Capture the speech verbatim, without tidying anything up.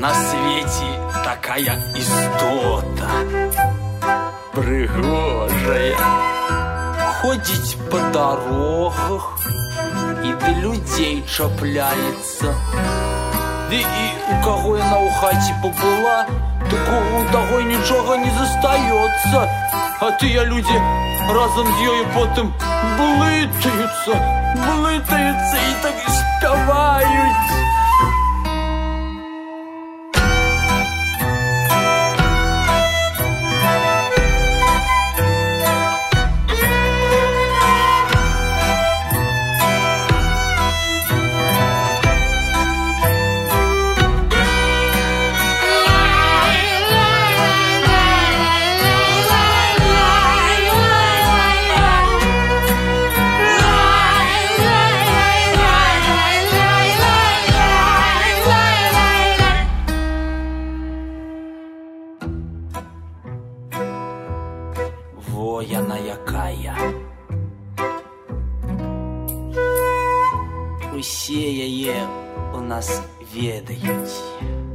на свеце такая істота прыгожая, ходзіць па дарогах і да людзей чапляецца. Ды і у каго яна ў хаце пабыла, так у таго нічога не застаецца. А тыя людзі разам з ёю потым блытаюцца, блытаюцца і так і спяваюць. Во яна якая. Усе яе у нас ведаюць.